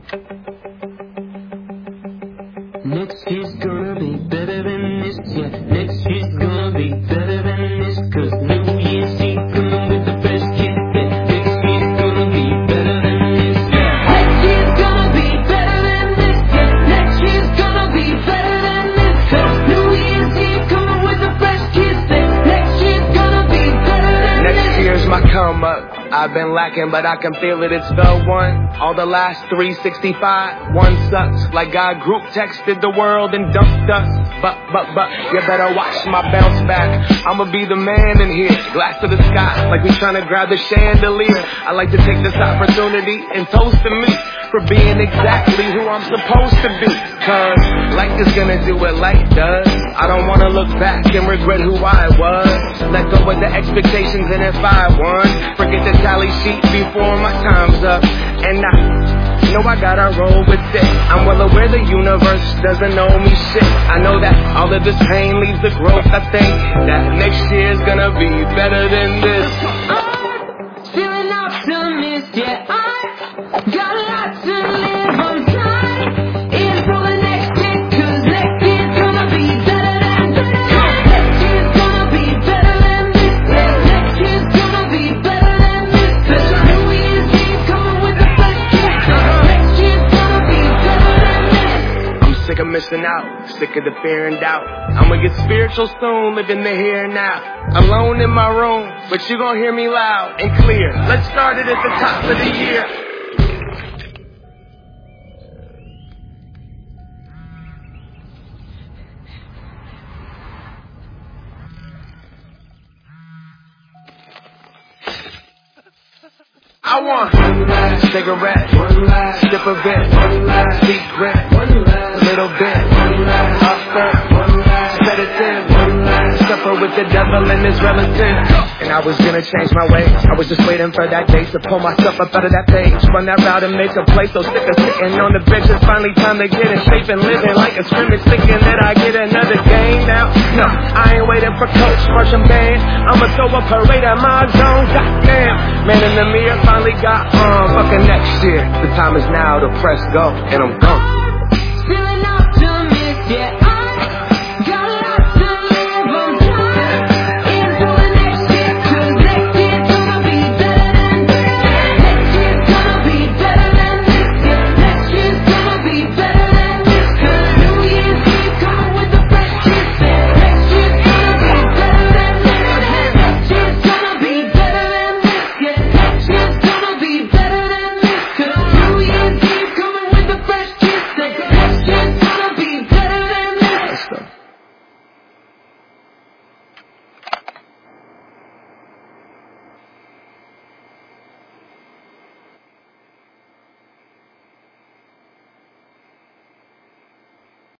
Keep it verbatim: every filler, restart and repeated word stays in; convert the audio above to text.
Next year's gonna be better than this year. Next year's gonna be better than this. Cause New Year's Eve coming with the fresh kiss. Next year's gonna be better than this year. Next year's gonna be better than this year. Next year's gonna be better than this. Cause New Year's Eve coming with the fresh kiss. Next year's gonna be better than this. Next year's my come up. I've been lacking, but I can feel it, it's the one. All the last three sixty-five, one sucks. Like God group texted the world and dumped us. But, but, but, you better watch my bounce back. I'ma be the man in here, glass to the sky, like we tryna grab the chandelier. I like to take this opportunity and toast to me for being exactly who I'm supposed to be. Cause life is gonna do what life does. I don't wanna look back and regret who I was. Let go of the expectations, and if I won, forget the tally sheet before my time's up. And I know I gotta roll with it. I'm well aware the universe doesn't know me shit. I know that all of this pain leads to growth. I think that next year's gonna be better than this. I'm feeling optimistic, yeah. I got a lot to live on time. In for the next year, cause next year's gonna be better than this. Next year's gonna be better than this. Next year's gonna be better than this. Cause New Year's Eve coming with the fresh kiss. Next year's gonna be better than this. I'm sick of missing out, sick of the fear and doubt. I'ma get spiritual soon, living the here and now. Alone in my room, but you gon' hear me loud and clear. Let's start it at the top of the year. I want one last cigarette, one last sip of it, one last secret, one last little bit, one last after, one last sedative, one last suffer with the devil and his relatives. And I was gonna change my ways. I was just waiting for that day to pull myself up out of that page, run that route and make a play. So sick of sitting on the bench. It's finally time to get in shape and living like a scrimmage, thinking that I get another game now. No, I ain't waiting for coach, marching band. I'ma throw a parade at my zone. Goddamn, man in the mirror finally got on. Fucking next year, the time is now to press go, and I'm gone. Feeling optimistic, yeah.